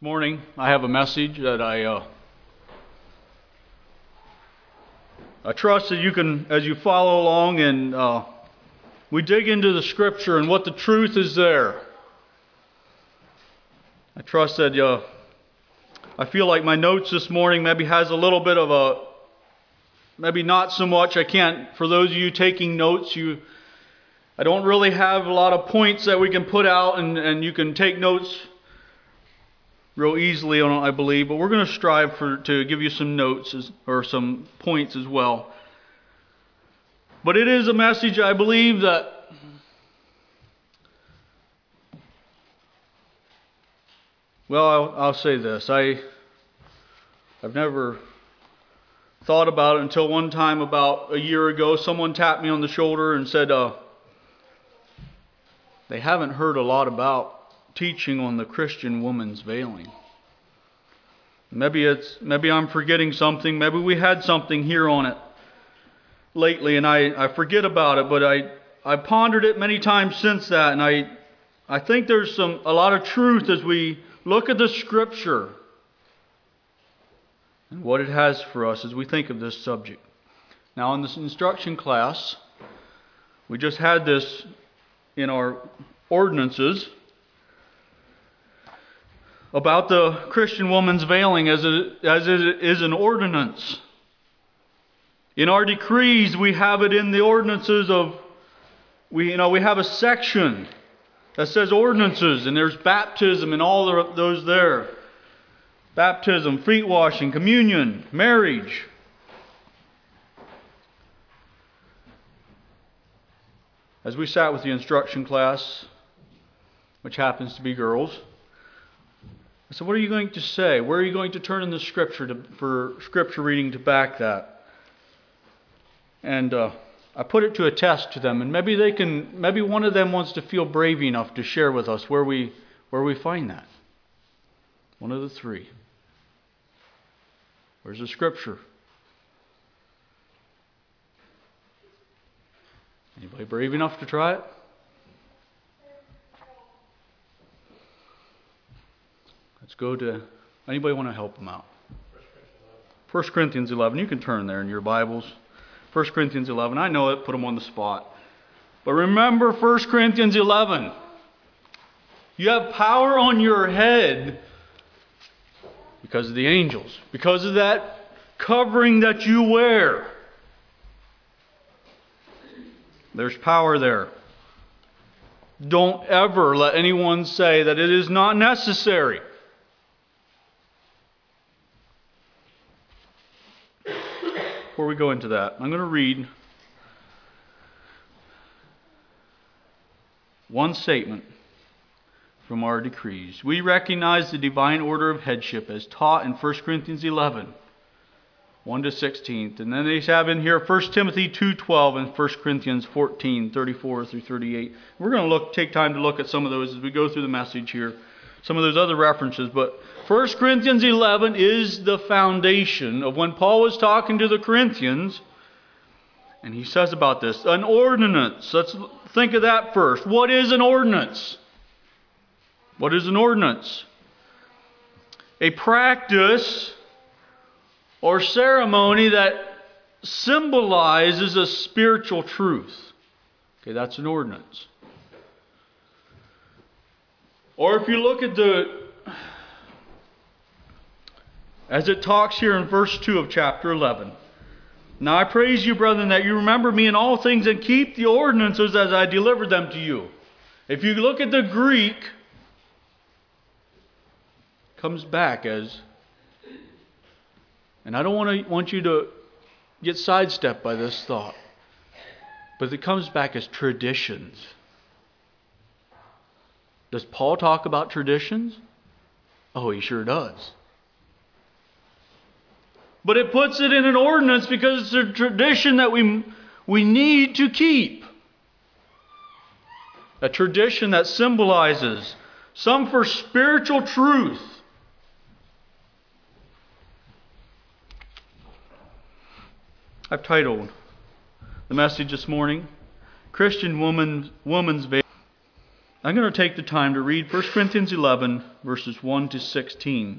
morning I have a message that I trust that you can, as you follow along and we dig into the Scripture and what the truth is there. I trust that I feel like my notes this morning maybe has a little bit of maybe not so much. I can't, for those of you taking notes, I don't really have a lot of points that we can put out and you can take notes real easily on it, I believe, but we're going to strive to give you some notes or some points as well. But it is a message I believe that I'll say this. I've never thought about it until one time about a year ago. Someone tapped me on the shoulder and said, they haven't heard a lot about teaching on the Christian woman's veiling. Maybe I'm forgetting something. Maybe we had something here on it lately and I forget about it, but I pondered it many times since that, and I think there's a lot of truth as we look at the Scripture and what it has for us as we think of this subject. Now, in this instruction class, we just had this in our ordinances about the Christian woman's veiling as it is an ordinance. In our decrees, we have it in the ordinances we have a section that says ordinances, and there's baptism and all those there. Baptism, feet washing, communion, marriage. As we sat with the instruction class, which happens to be girls, I said, what are you going to say? Where are you going to turn in the Scripture for Scripture reading to back that? And I put it to a test to them, and maybe one of them wants to feel brave enough to share with us where we find that. One of the three. Where's the Scripture? Anybody brave enough to try it? Let's go to... Anybody want to help them out? 1 Corinthians 11. You can turn there in your Bibles. 1 Corinthians 11. I know it, put them on the spot. But remember 1 Corinthians 11. You have power on your head because of the angels. Because of that covering that you wear. There's power there. Don't ever let anyone say that it is not necessary. Before we go into that, I'm going to read one statement from our decrees. We recognize the divine order of headship as taught in 1 Corinthians 11, 1-16. And then they have in here 1 Timothy 2:12 and 1 Corinthians 14, 34 through 38. We're going to take time to look at some of those as we go through the message here. Some of those other references, but 1 Corinthians 11 is the foundation of when Paul was talking to the Corinthians, and he says about this, an ordinance. Let's think of that first. What is an ordinance? What is an ordinance? A practice or ceremony that symbolizes a spiritual truth. Okay, that's an ordinance. Or if you look at as it talks here in verse 2 of chapter 11. Now I praise you, brethren, that you remember me in all things and keep the ordinances as I delivered them to you. If you look at the Greek, it comes back as, and I don't want you to get sidestepped by this thought, but it comes back as traditions. Does Paul talk about traditions? Oh, he sure does. But it puts it in an ordinance because it's a tradition that we need to keep. A tradition that symbolizes some for spiritual truth. I've titled the message this morning, Christian Woman's Veil. I'm going to take the time to read 1 Corinthians 11, verses 1 to 16.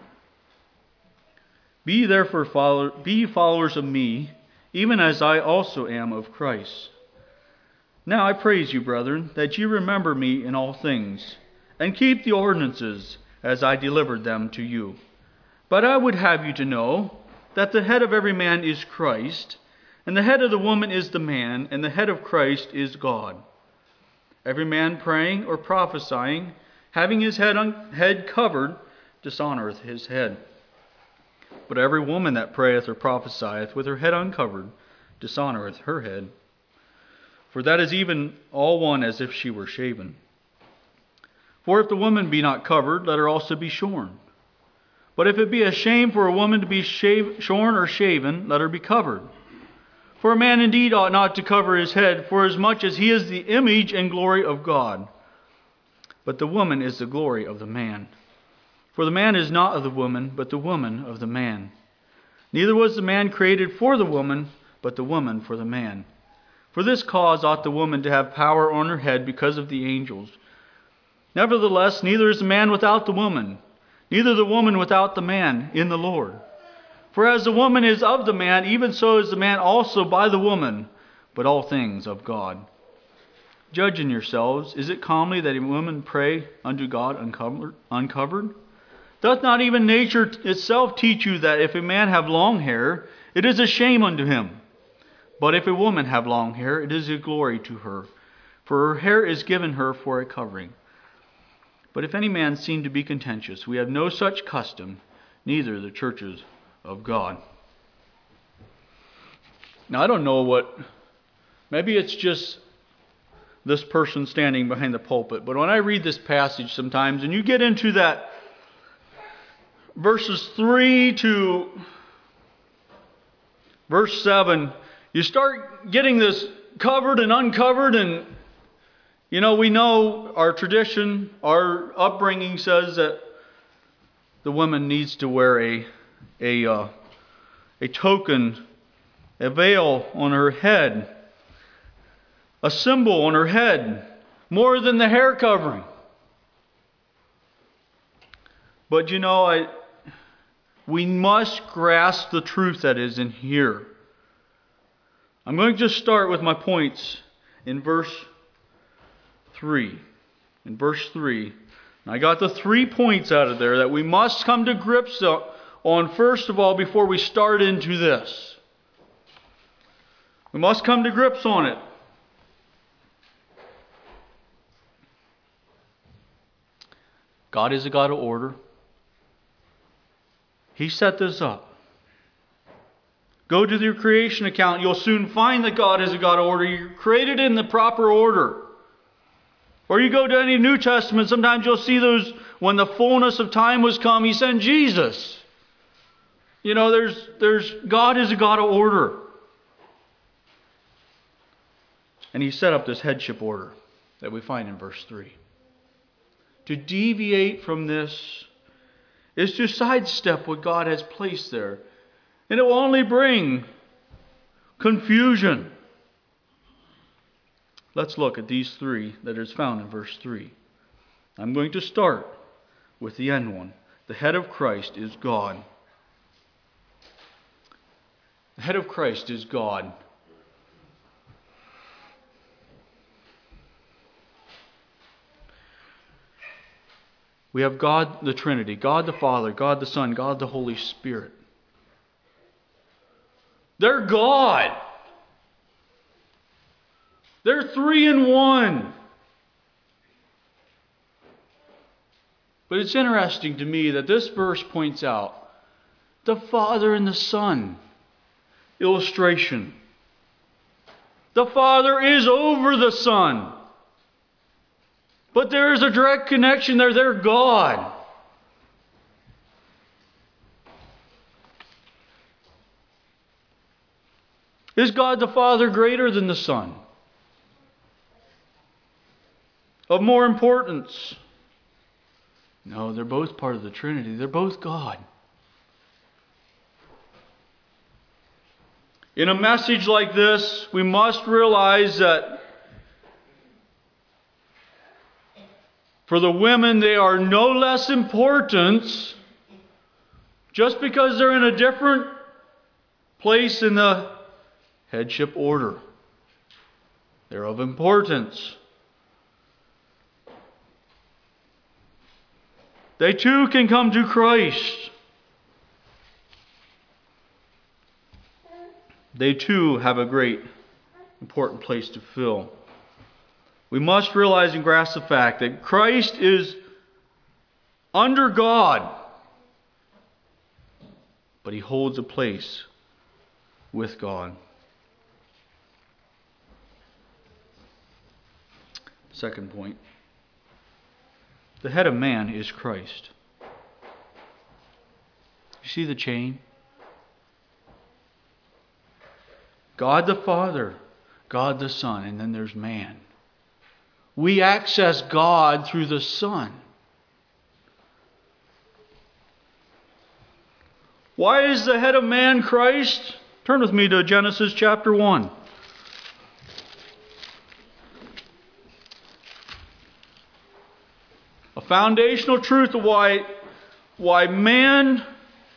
Be therefore be followers of me, even as I also am of Christ. Now I praise you, brethren, that you remember me in all things, and keep the ordinances as I delivered them to you. But I would have you to know that the head of every man is Christ, and the head of the woman is the man, and the head of Christ is God. Every man praying or prophesying, having his head covered, dishonoreth his head. But every woman that prayeth or prophesieth with her head uncovered, dishonoreth her head. For that is even all one as if she were shaven. For if the woman be not covered, let her also be shorn. But if it be a shame for a woman to be shorn or shaven, let her be covered. For a man indeed ought not to cover his head, forasmuch as he is the image and glory of God. But the woman is the glory of the man. For the man is not of the woman, but the woman of the man. Neither was the man created for the woman, but the woman for the man. For this cause ought the woman to have power on her head because of the angels. Nevertheless, neither is the man without the woman, neither the woman without the man in the Lord. For as the woman is of the man, even so is the man also by the woman, but all things of God. Judging yourselves, is it comely that a woman pray unto God uncovered? Doth not even nature itself teach you that if a man have long hair, it is a shame unto him? But if a woman have long hair, it is a glory to her, for her hair is given her for a covering. But if any man seem to be contentious, we have no such custom, neither the churches of God. Now I don't know maybe it's just this person standing behind the pulpit, but when I read this passage sometimes, and you get into that verses 3 to verse 7, you start getting this covered and uncovered, and we know our tradition, our upbringing says that the woman needs to wear a token, a veil on her head, a symbol on her head, more than the hair covering. But we must grasp the truth that is in here. I'm going to just start with my points in verse 3. In verse 3, I got the 3 points out of there that we must come to grips on first of all before we start into this. We must come to grips on it. God is a God of order. He set this up. Go to your creation account. You'll soon find that God is a God of order. You're created in the proper order. Or you go to any New Testament, sometimes you'll see those, when the fullness of time was come, He sent Jesus. There's God is a God of order. And He set up this headship order that we find in verse 3. To deviate from this is to sidestep what God has placed there. And it will only bring confusion. Let's look at these 3 that is found in verse 3. I'm going to start with the end one. The head of Christ is God. The head of Christ is God. We have God the Trinity, God the Father, God the Son, God the Holy Spirit. They're God. They're 3 in 1. But it's interesting to me that this verse points out the Father and the Son illustration. The Father is over the Son. But there is a direct connection there. They're God. Is God the Father greater than the Son? Of more importance? No, they're both part of the Trinity. They're both God. In a message like this, we must realize that For the women, they are no less important just because they're in a different place in the headship order. They're of importance. They too can come to Christ. They too have a great, important place to fill. We must realize and grasp the fact that Christ is under God, but He holds a place with God. Second point. The head of man is Christ. You see the chain? God the Father, God the Son, and then there's man. We access God through the Son. Why is the head of man Christ? Turn with me to Genesis chapter 1. A foundational truth of why man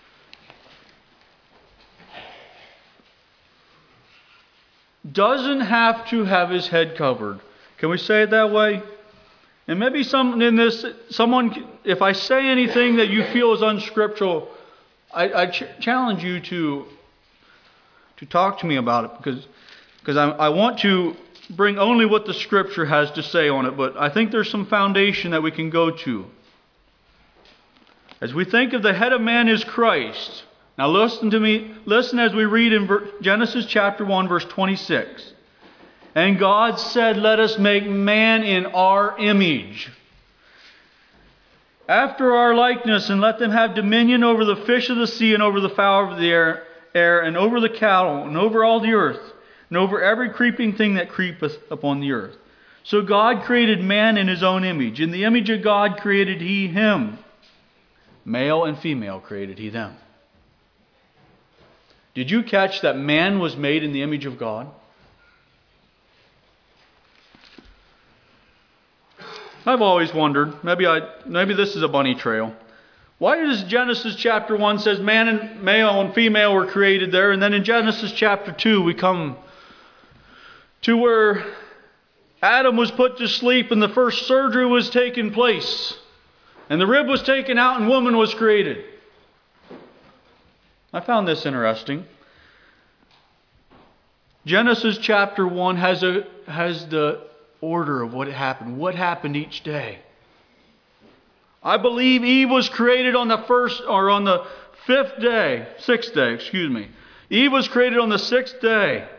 doesn't have to have his head covered. Can we say it that way? And maybe someone, if I say anything that you feel is unscriptural, I challenge you to talk to me about it, because I want to bring only what the Scripture has to say on it, but I think there's some foundation that we can go to. As we think of the head of man is Christ, now listen to me, listen as we read in Genesis chapter 1, verse 26. And God said, "Let us make man in our image, after our likeness, and let them have dominion over the fish of the sea, and over the fowl of the air, and over the cattle, and over all the earth, and over every creeping thing that creepeth upon the earth." So God created man in His own image. In the image of God created He him. Male and female created He them. Did you catch that man was made in the image of God? I've always wondered, maybe this is a bunny trail. Why does Genesis chapter 1 says man and male and female were created there, and then in Genesis chapter 2 we come to where Adam was put to sleep and the first surgery was taking place, and the rib was taken out and woman was created? I found this interesting. Genesis chapter 1 has the order of what happened each day. I believe Eve was created on the sixth day. Eve was created on the 6th day.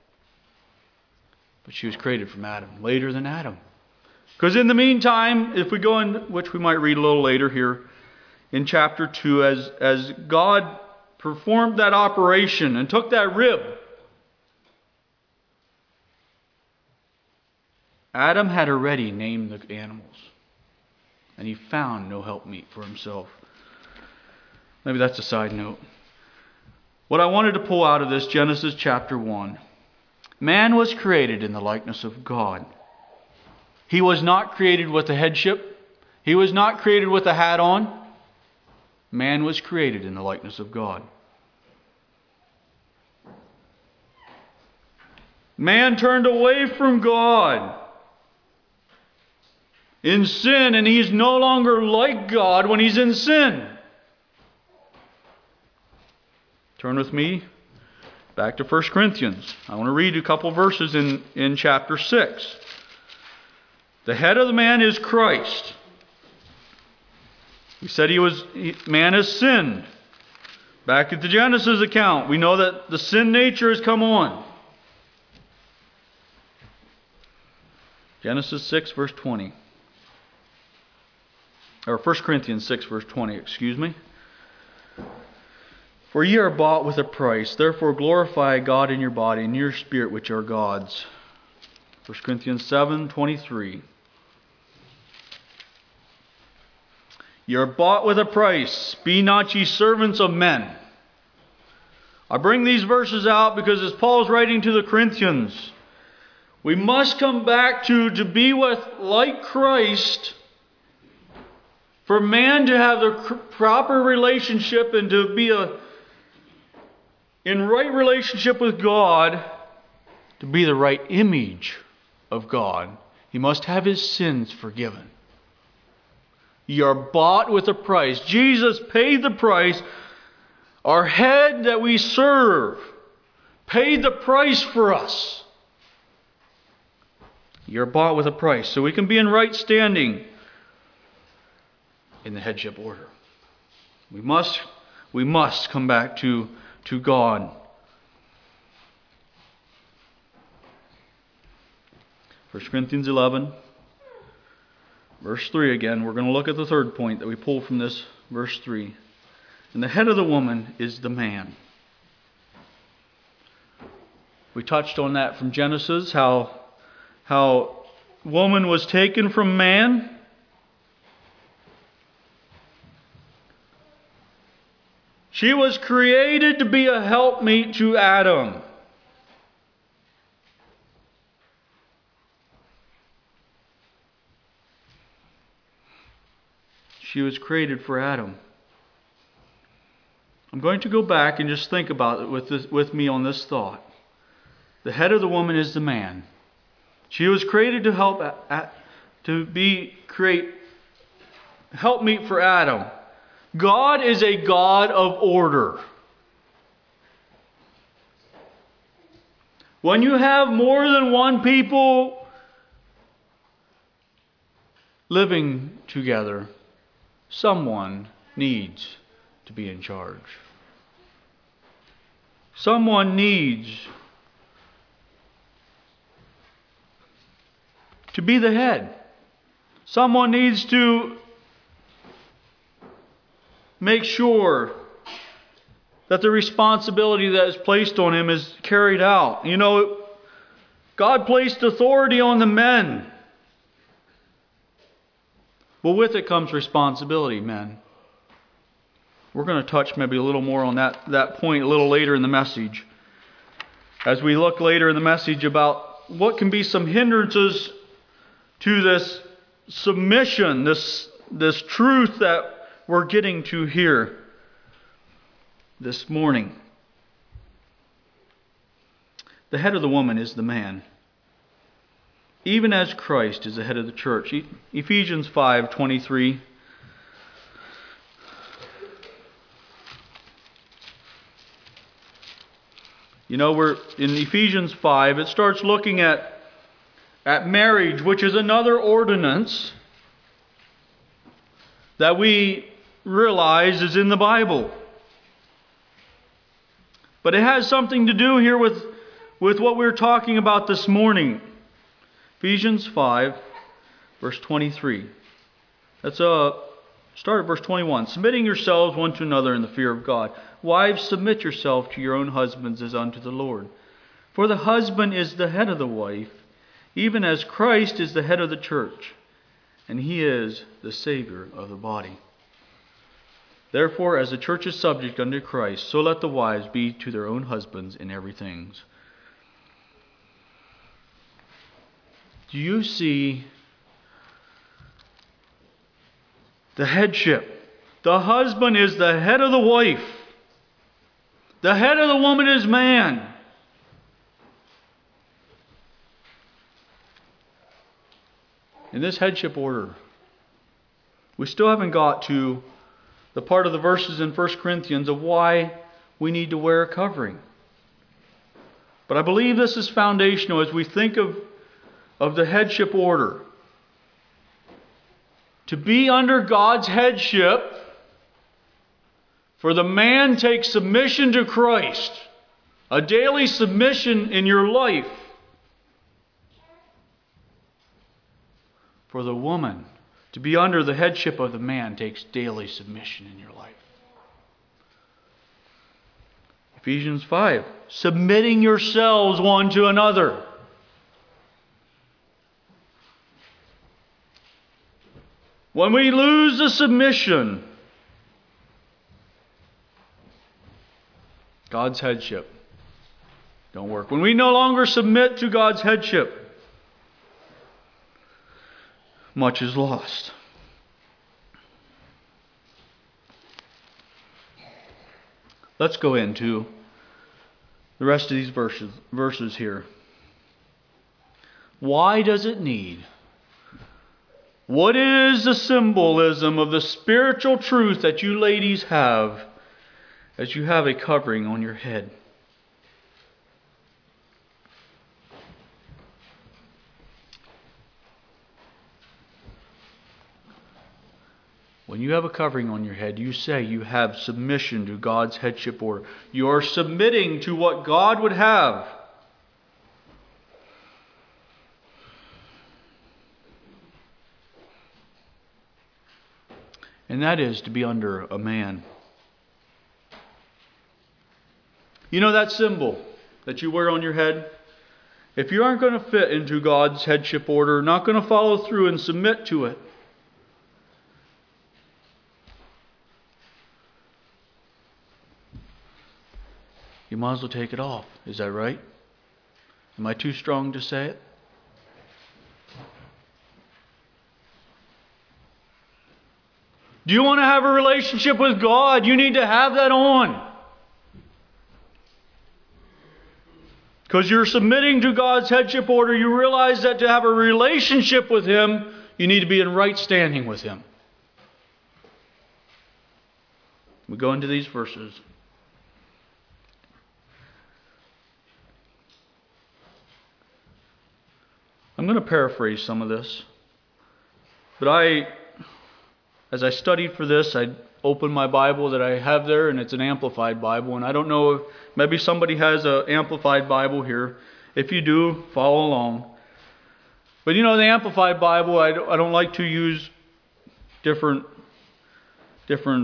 But she was created from Adam, later than Adam. Because in the meantime, if we go in, which we might read a little later here, in chapter 2, as God performed that operation and took that rib, Adam had already named the animals, and he found no helpmeet for himself. Maybe that's a side note. What I wanted to pull out of this, Genesis chapter 1, man was created in the likeness of God. He was not created with a headship. He was not created with a hat on. Man was created in the likeness of God. Man turned away from God in sin, and he's no longer like God when he's in sin. Turn with me back to 1 Corinthians. I want to read a couple verses in chapter 6. The head of the man is Christ. We said man has sinned. Back at the Genesis account, we know that the sin nature has come on. Genesis 6 verse 20. Or 1 Corinthians 6 verse 20, excuse me. For ye are bought with a price, therefore glorify God in your body and your spirit which are God's. 1 Corinthians 7:23. Ye are bought with a price, be not ye servants of men. I bring these verses out because as Paul's writing to the Corinthians, we must come back to be with like Christ For man to have the proper relationship and to be in right relationship with God, to be the right image of God, he must have his sins forgiven. Ye are bought with a price. Jesus paid the price. Our head that we serve paid the price for us. You're bought with a price, so we can be in right standing in the headship order. We must come back to God. 1 Corinthians 11, verse 3 again. We're going to look at the third point that we pull from this verse 3. And the head of the woman is the man. We touched on that from Genesis, how woman was taken from man. She was created to be a helpmeet to Adam. She was created for Adam. I'm going to go back and just think about it with me on this thought. The head of the woman is the man. She was created to helpmeet for Adam. God is a God of order. When you have more than one people living together, someone needs to be in charge. Someone needs to be the head. Someone needs to make sure that the responsibility that is placed on him is carried out. You know, God placed authority on the men. But with it comes responsibility, men. We're going to touch maybe a little more on that point a little later in the message. As we look later in the message about what can be some hindrances to this submission, this truth that we're getting to here this morning. The head of the woman is the man, even as Christ is the head of the church. Ephesians 5:23. You know, we're in Ephesians 5. It starts looking at marriage, which is another ordinance that we realize is in the Bible. But it has something to do here with what we're talking about this morning. Ephesians 5, verse 23. Start at verse 21. Submitting yourselves one to another in the fear of God. Wives, submit yourself to your own husbands as unto the Lord. For the husband is the head of the wife, even as Christ is the head of the church, and he is the Savior of the body. Therefore, as the church is subject unto Christ, so let the wives be to their own husbands in everything. Do you see the headship? The husband is the head of the wife. The head of the woman is man. In this headship order, we still haven't got to the part of the verses in 1 Corinthians of why we need to wear a covering. But I believe this is foundational as we think of the headship order. To be under God's headship, for the man takes submission to Christ, a daily submission in your life. For the woman, to be under the headship of the man takes daily submission in your life. Ephesians 5, submitting yourselves one to another. When we lose the submission, God's headship don't work. When we no longer submit to God's headship, much is lost. Let's go into the rest of these verses here. Why does it need? What is the symbolism of the spiritual truth that you ladies have as you have a covering on your head? When you have a covering on your head, you say you have submission to God's headship order. You are submitting to what God would have. And that is to be under a man. You know that symbol that you wear on your head? If you aren't going to fit into God's headship order, not going to follow through and submit to it, you might as well take it off. Is that right? Am I too strong to say it? Do you want to have a relationship with God? You need to have that on. Because you're submitting to God's headship order, you realize that to have a relationship with Him, you need to be in right standing with Him. We go into these verses. I'm going to paraphrase some of this. But as I studied for this, I opened my Bible that I have there, and it's an Amplified Bible. And I don't know if maybe somebody has an Amplified Bible here. If you do, follow along. But you know, the Amplified Bible, I don't like to use different than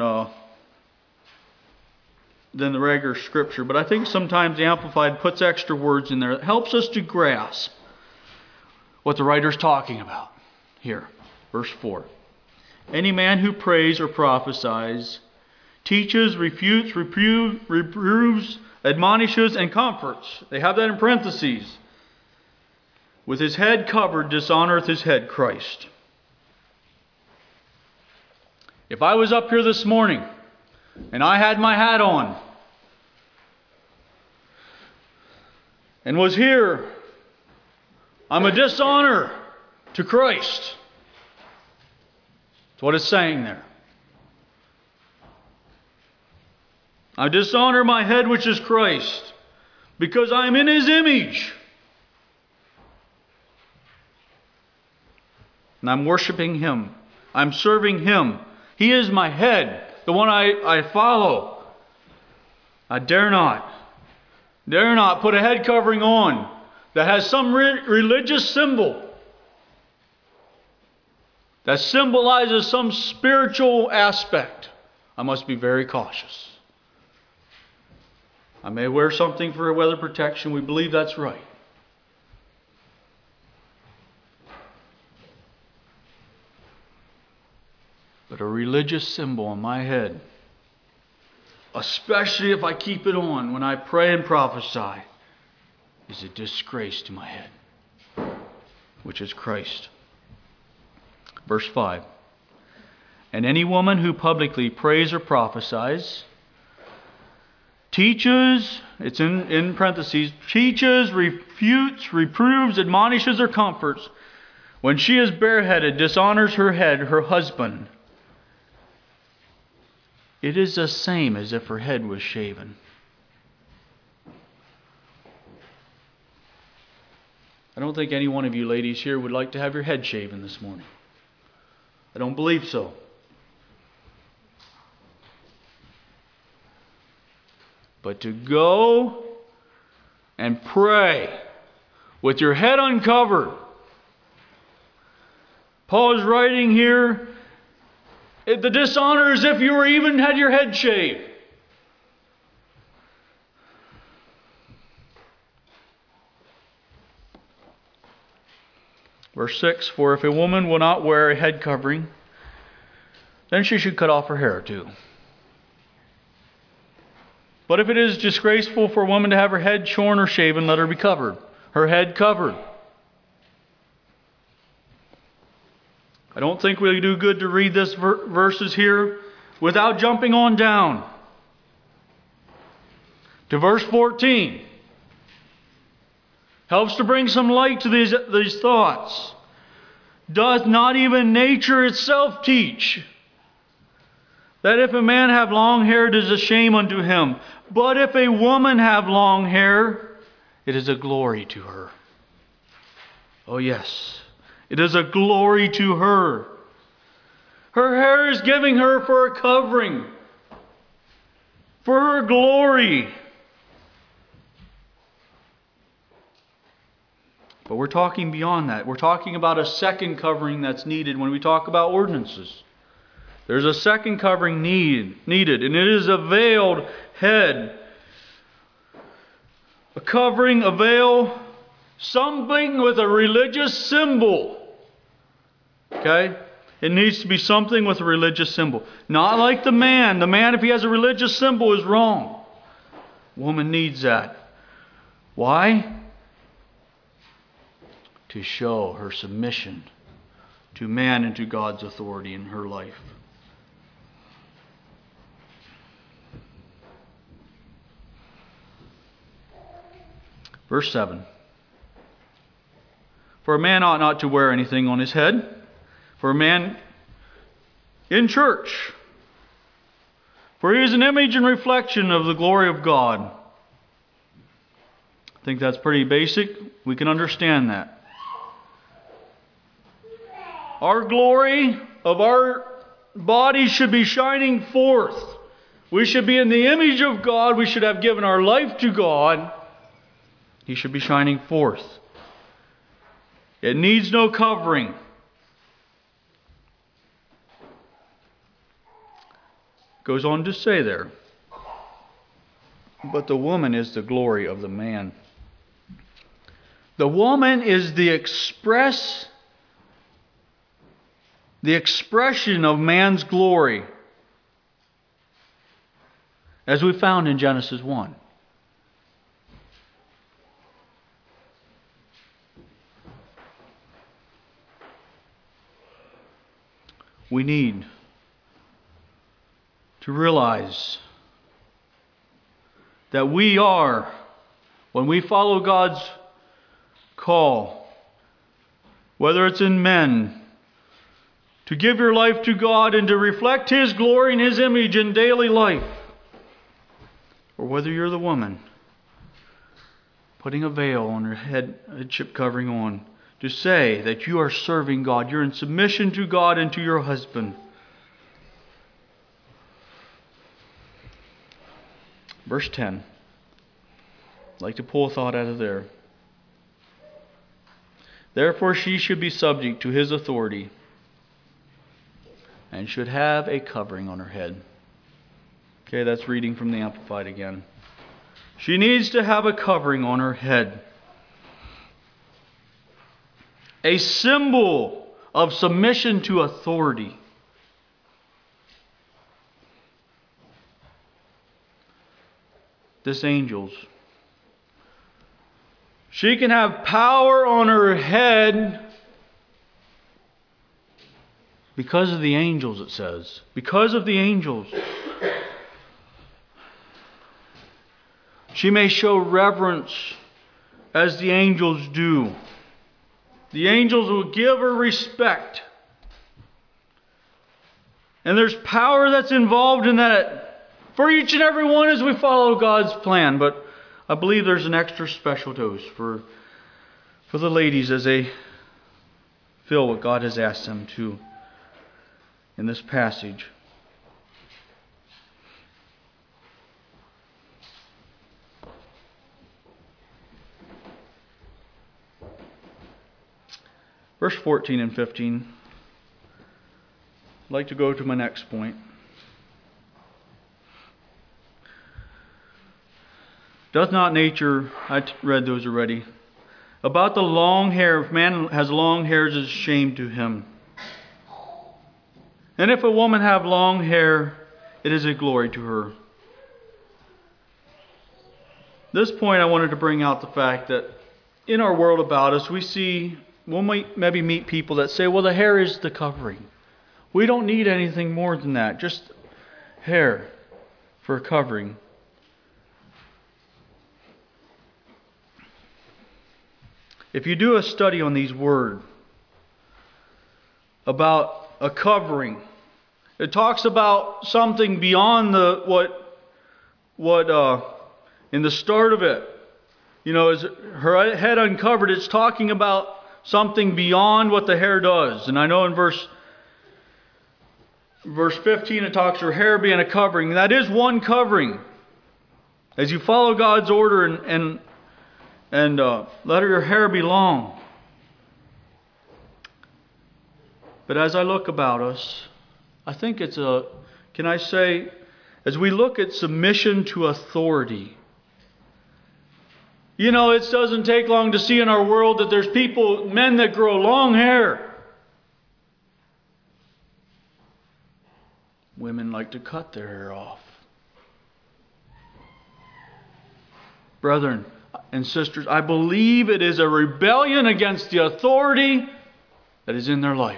the regular Scripture. But I think sometimes the Amplified puts extra words in there. It helps us to grasp what the writer's talking about here. Verse 4. Any man who prays or prophesies, teaches, refutes, reproves, admonishes, and comforts. They have that in parentheses. With his head covered, dishonoreth his head, Christ. If I was up here this morning and I had my hat on and was here, I'm a dishonor to Christ. That's what it's saying there. I dishonor my head, which is Christ, because I'm in His image. And I'm worshiping Him. I'm serving Him. He is my head, the one I follow. I dare not put a head covering on that has some religious symbol that symbolizes some spiritual aspect. I must be very cautious. I may wear something for weather protection. We believe that's right. But a religious symbol on my head, especially if I keep it on when I pray and prophesy, is a disgrace to my head, which is Christ. Verse 5. And any woman who publicly prays or prophesies, teaches, it's in parentheses, teaches, refutes, reproves, admonishes, or comforts, when she is bareheaded, dishonors her head, her husband. It is the same as if her head was shaven. I don't think any one of you ladies here would like to have your head shaven this morning. I don't believe so. But to go and pray with your head uncovered. Paul is writing here, the dishonor is if you were even had your head shaved. Verse 6, for if a woman will not wear a head covering, then she should cut off her hair too. But if it is disgraceful for a woman to have her head shorn or shaven, let her be covered. Her head covered. I don't think we do good to read this verses here without jumping on down. to verse 14. Helps to bring some light to these thoughts. Doth not even nature itself teach that if a man have long hair, it is a shame unto him? But if a woman have long hair, it is a glory to her. Oh yes, it is a glory to her. Her hair is giving her for a covering, for her glory. But we're talking beyond that. We're talking about a second covering that's needed when we talk about ordinances. There's a second covering needed, and it is a veiled head. A covering, a veil, something with a religious symbol. Okay? It needs to be something with a religious symbol. Not like the man. The man, if he has a religious symbol, is wrong. Woman needs that. Why? To show her submission to man and to God's authority in her life. Verse 7. For a man ought not to wear anything on his head. For a man in church. For he is an image and reflection of the glory of God. I think that's pretty basic. We can understand that. Our glory of our body should be shining forth. We should be in the image of God. We should have given our life to God. He should be shining forth. It needs no covering. Goes on to say there, but the woman is the glory of the man. The woman is the expression of man's glory, as we found in Genesis 1. We need to realize that we are, when we follow God's call, whether it's in men, to give your life to God and to reflect His glory and His image in daily life, or whether you're the woman putting a veil on her headship covering on, to say that you are serving God, you're in submission to God and to your husband. Verse 10. I'd like to pull a thought out of there. Therefore she should be subject to his authority and should have a covering on her head. Okay, that's reading from the Amplified again. She needs to have a covering on her head. A symbol of submission to authority. This angel's. She can have power on her head because of the angels, it says. Because of the angels. She may show reverence as the angels do. The angels will give her respect. And there's power that's involved in that for each and every one as we follow God's plan. But I believe there's an extra special dose for the ladies as they feel what God has asked them to in this passage. Verse 14 and 15. I'd like to go to my next point. Doth not nature, I read those already, about the long hair, if man has long hair, it is shame to him. And if a woman have long hair, it is a glory to her. This point I wanted to bring out the fact that in our world about us, we'll maybe meet people that say, well, the hair is the covering. We don't need anything more than that, just hair for a covering. if you do a study on these words about a covering, it talks about something beyond what in the start of it, is her head uncovered. It's talking about something beyond what the hair does. And I know in verse 15 it talks her hair being a covering. That is one covering. As you follow God's order and let your hair be long. But as I look about us, I think it's as we look at submission to authority, it doesn't take long to see in our world that there's men that grow long hair. Women like to cut their hair off. Brethren and sisters, I believe it is a rebellion against the authority that is in their life.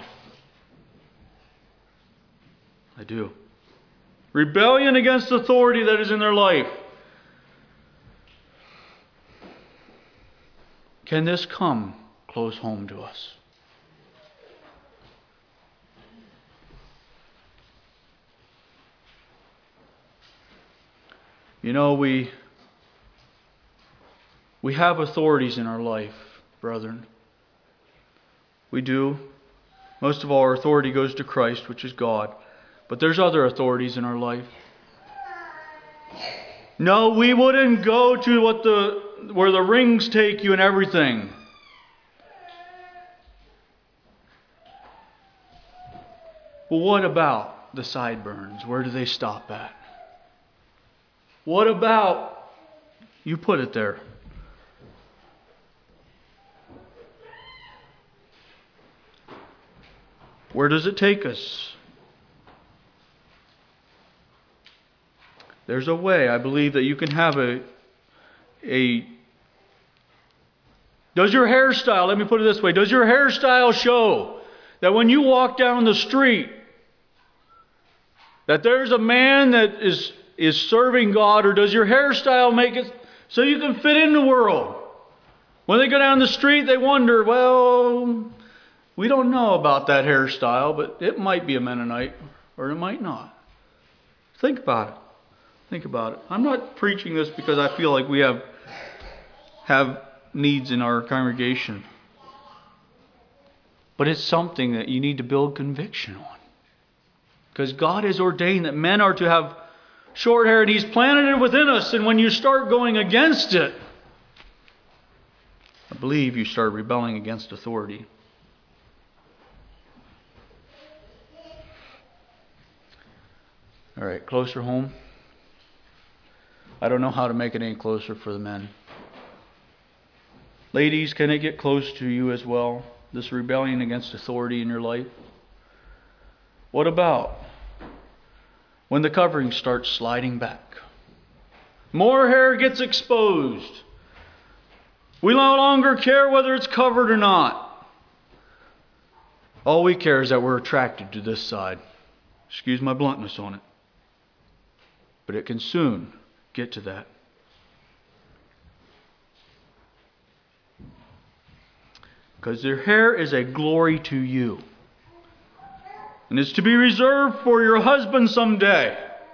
I do. Rebellion against authority that is in their life. Can this come close home to us? We have authorities in our life, brethren. We do. Most of all, our authority goes to Christ, which is God. But there's other authorities in our life. No, we wouldn't go to where the rings take you and everything. Well, what about the sideburns? Where do they stop at? What about, you put it there. Where does it take us? There's a way, I believe, that you can have does your hairstyle, let me put it this way, does your hairstyle show that when you walk down the street, that there's a man that is serving God, or does your hairstyle make it so you can fit in the world? When they go down the street, they wonder, well, we don't know about that hairstyle, but it might be a Mennonite, or it might not. Think about it. Think about it. I'm not preaching this because I feel like we have needs in our congregation. But it's something that you need to build conviction on. Because God has ordained that men are to have short hair, and He's planted it within us. And when you start going against it, I believe you start rebelling against authority. All right, closer home. I don't know how to make it any closer for the men. Ladies, can it get close to you as well? This rebellion against authority in your life? What about when the covering starts sliding back? More hair gets exposed. We no longer care whether it's covered or not. All we care is that we're attracted to this side. Excuse my bluntness on it. But it can soon get to that. Because their hair is a glory to you. And it's to be reserved for your husband someday.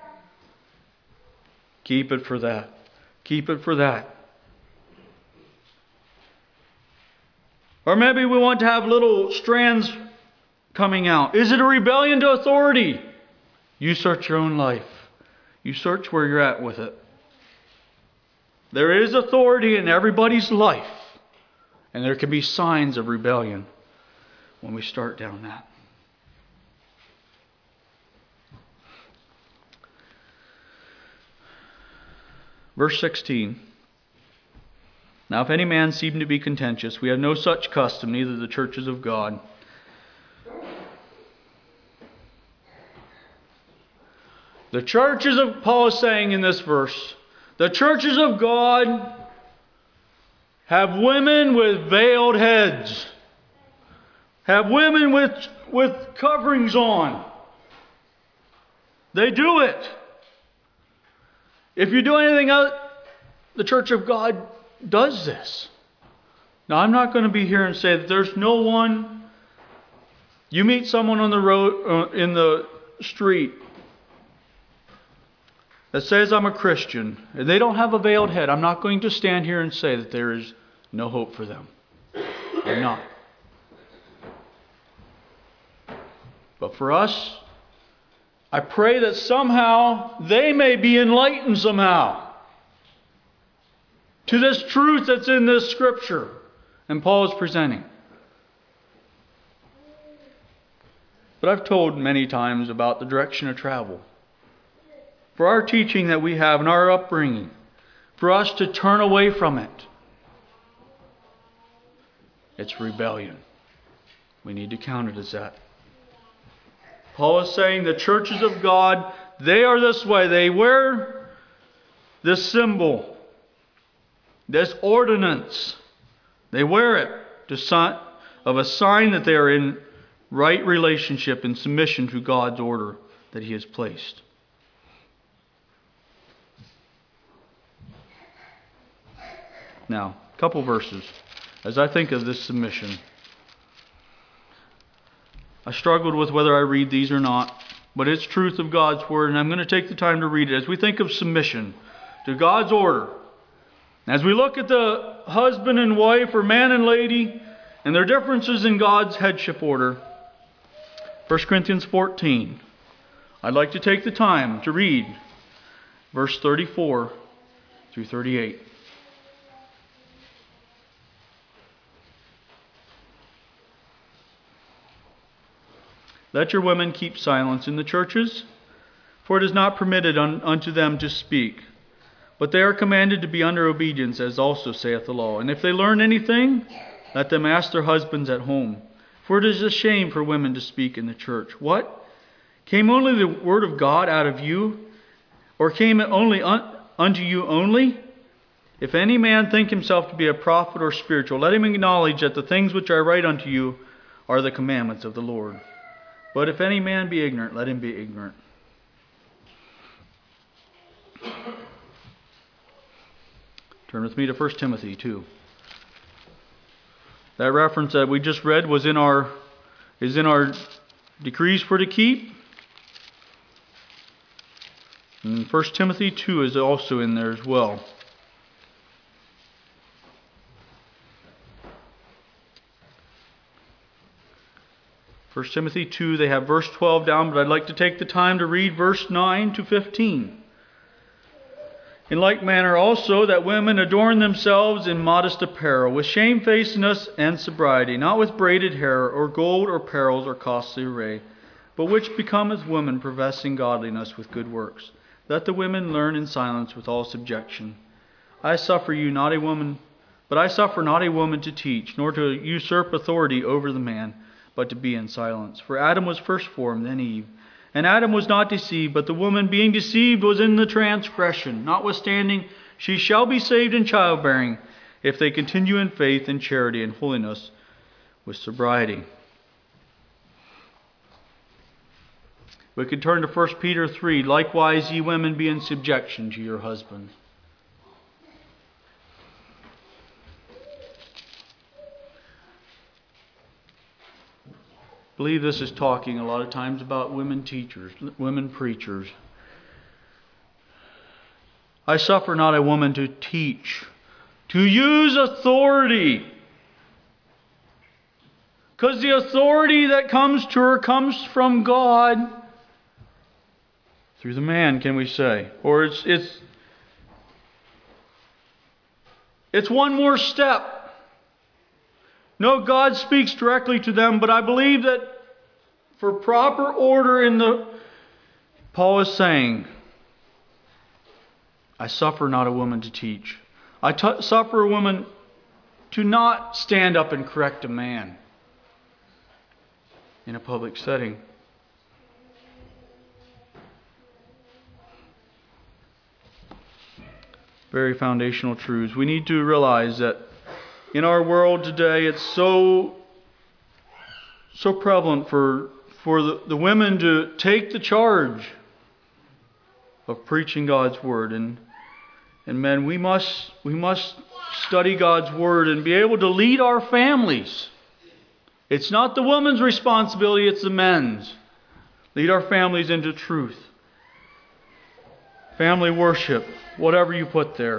Keep it for that. Keep it for that. Or maybe we want to have little strands coming out. Is it a rebellion to authority? You search your own life. You search where you're at with it. There is authority in everybody's life. And there can be signs of rebellion when we start down that. Verse 16. Now if any man seem to be contentious, we have no such custom, neither the churches of God. The churches of, Paul is saying in this verse, the churches of God have women with veiled heads. Have women with coverings on. They do it. If you do anything else, the church of God does this. Now, I'm not going to be here and say that there's no one. You meet someone on the road, in the street, that says I'm a Christian, and they don't have a veiled head. I'm not going to stand here and say that there is no hope for them. I'm not. But for us, I pray that somehow they may be enlightened somehow to this truth that's in this scripture and Paul is presenting. But I've told many times about the direction of travel. For our teaching that we have and our upbringing, for us to turn away from it, it's rebellion. We need to count it as that. Paul is saying the churches of God, they are this way. They wear this symbol, this ordinance. They wear it of a sign that they are in right relationship and submission to God's order that He has placed. Now, a couple verses. As I think of this submission, I struggled with whether I read these or not, but it's truth of God's Word, and I'm going to take the time to read it. As we think of submission to God's order, as we look at the husband and wife, or man and lady, and their differences in God's headship order, 1 Corinthians 14, I'd like to take the time to read verse 34 through 38. Let your women keep silence in the churches, for it is not permitted unto them to speak. But they are commanded to be under obedience, as also saith the law. And if they learn anything, let them ask their husbands at home. For it is a shame for women to speak in the church. What? Came only the word of God out of you? Or came it only unto you only? If any man think himself to be a prophet or spiritual, let him acknowledge that the things which I write unto you are the commandments of the Lord. But if any man be ignorant, let him be ignorant. Turn with me to 1 Timothy 2. That reference that we just read is in our decrees for to keep. And 1 Timothy 2 is also in there as well. 1 Timothy 2, they have verse 12 down, but I'd like to take the time to read verse 9 to 15. In like manner also that women adorn themselves in modest apparel, with shamefacedness and sobriety, not with braided hair, or gold, or pearls, or costly array, but which becometh women professing godliness with good works. Let the women learn in silence with all subjection. I suffer not a woman to teach, nor to usurp authority over the man, but to be in silence. For Adam was first formed, then Eve. And Adam was not deceived, but the woman being deceived was in the transgression. Notwithstanding, she shall be saved in childbearing, if they continue in faith and charity and holiness with sobriety. We could turn to 1 Peter 3. Likewise, ye women, be in subjection to your husbands. I believe this is talking a lot of times about women teachers, women preachers. I suffer not a woman to teach, to use authority. Because the authority that comes to her comes from God. Through the man, can we say. Or it's one more step. No, God speaks directly to them, but I believe that for proper order Paul is saying, I suffer not a woman to teach. I suffer a woman to not stand up and correct a man in a public setting. Very foundational truths. We need to realize that in our world today, it's so prevalent for the women to take the charge of preaching God's Word. And And men, we must study God's Word and be able to lead our families. It's not the woman's responsibility, it's the men's. Lead our families into truth. Family worship, whatever you put there.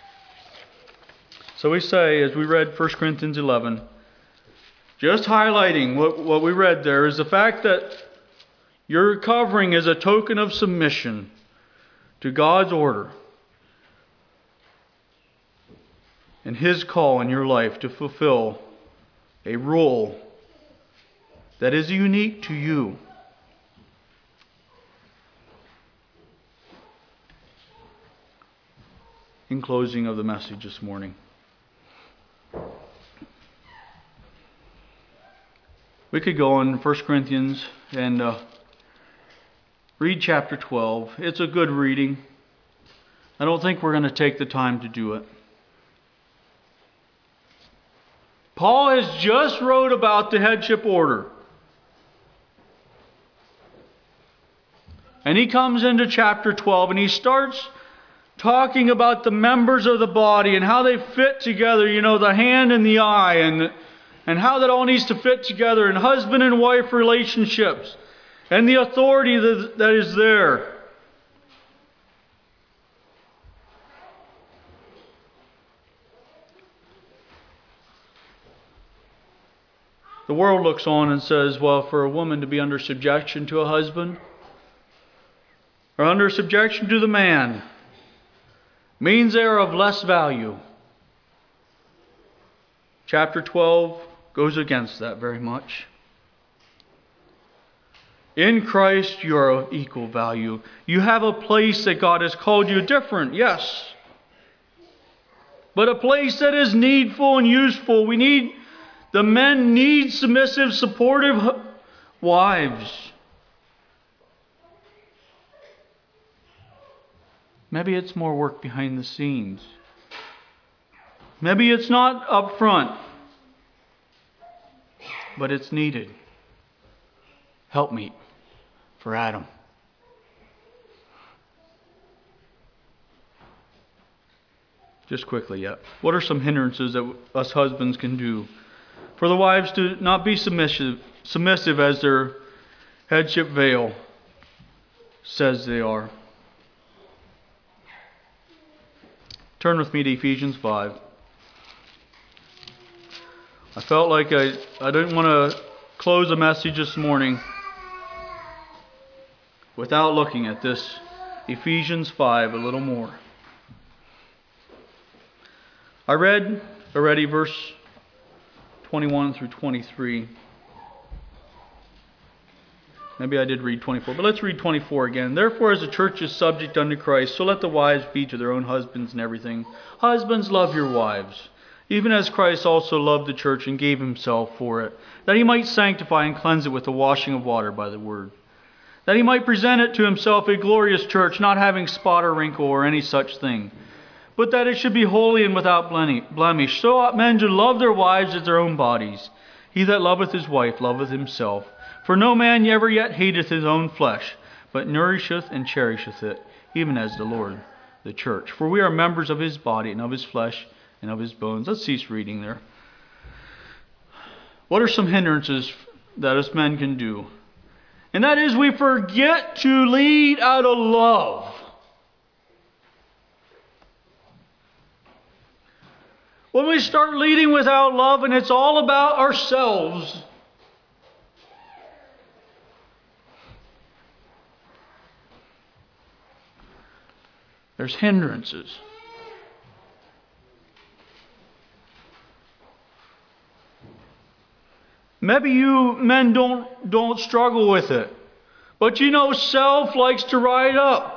So we say, as we read 1 Corinthians 11, just highlighting what we read there is the fact that your covering is a token of submission to God's order and His call in your life to fulfill a role that is unique to you. In closing of the message this morning, we could go on 1 Corinthians and read chapter 12. It's a good reading. I don't think we're going to take the time to do it. Paul has just wrote about the headship order. And he comes into chapter 12 and he starts talking about the members of the body and how they fit together, the hand and the eye, and how that all needs to fit together, and husband and wife relationships, and the authority that is there. The world looks on and says, well, for a woman to be under subjection to a husband, or under subjection to the man, means they are of less value. Chapter 12 goes against that very much. In Christ, you are of equal value. You have a place that God has called you different, yes. But a place that is needful and useful. The men need submissive, supportive wives. Maybe it's more work behind the scenes. Maybe it's not up front. But it's needed. Helpmeet for Adam. Just quickly yet. What are some hindrances that us husbands can do for the wives to not be submissive as their headship veil says they are? Turn with me to Ephesians 5. I felt like I didn't want to close a message this morning without looking at this Ephesians 5 a little more. I read already verse 21 through 23. Maybe I did read 24, but let's read 24 again. Therefore, as the church is subject unto Christ, so let the wives be to their own husbands in everything. Husbands, love your wives, even as Christ also loved the church and gave himself for it, that he might sanctify and cleanse it with the washing of water by the word, that he might present it to himself a glorious church, not having spot or wrinkle or any such thing, but that it should be holy and without blemish. So ought men to love their wives as their own bodies. He that loveth his wife loveth himself. For no man ever yet hateth his own flesh, but nourisheth and cherisheth it, even as the Lord, the church. For we are members of his body, and of his flesh, and of his bones. Let's cease reading there. What are some hindrances that us men can do? And that is, we forget to lead out of love. When we start leading without love and it's all about ourselves, there's hindrances. Maybe you men don't struggle with it. But self likes to ride up.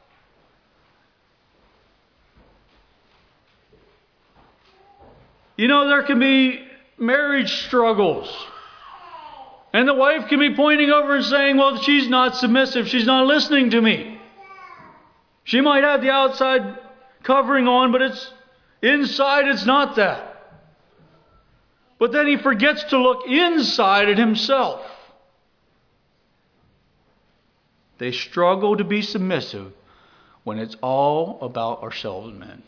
There can be marriage struggles. And the wife can be pointing over and saying, well, she's not submissive. She's not listening to me. She might have the outside covering on, but inside it's not that. But then he forgets to look inside at himself. They struggle to be submissive when it's all about ourselves, men.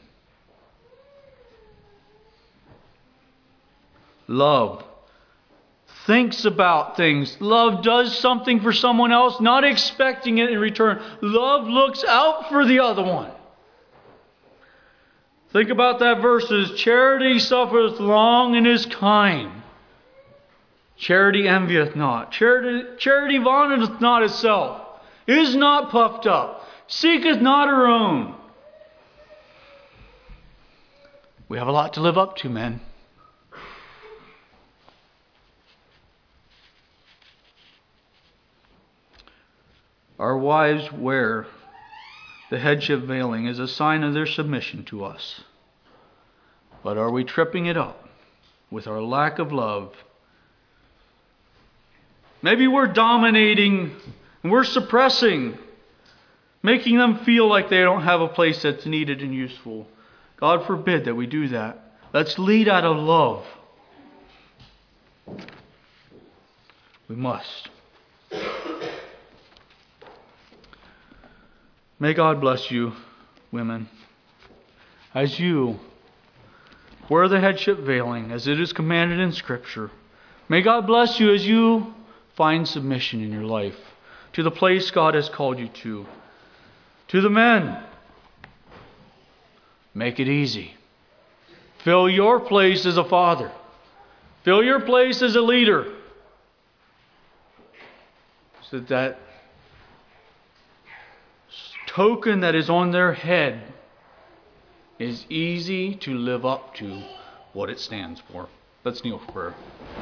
Love thinks about things. Love does something for someone else, not expecting it in return. Love looks out for the other one. Think about that verse. Charity suffereth long and is kind. Charity envieth not. Charity vaunteth not itself. Is not puffed up. Seeketh not her own. We have a lot to live up to, men. Our wives wear the headship veiling as a sign of their submission to us. But are we tripping it up with our lack of love? Maybe we're dominating and we're suppressing, making them feel like they don't have a place that's needed and useful. God forbid that we do that. Let's lead out of love. We must. May God bless you, women, as you wear the headship veiling, as it is commanded in Scripture. May God bless you as you find submission in your life to the place God has called you to. To the men, make it easy. Fill your place as a father. Fill your place as a leader. So that token that is on their head is easy to live up to what it stands for. Let's kneel for prayer.